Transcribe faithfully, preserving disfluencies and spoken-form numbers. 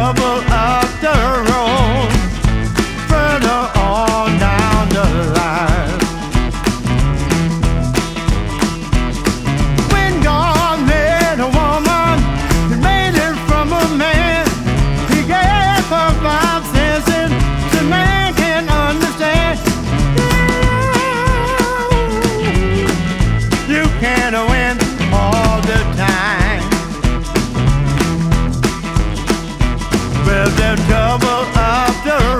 trouble up the road, further on down the line. When God made a woman, He made it from a man. He gave her five senses so man can understand. You can't win all the time. Well, there's trouble up the road,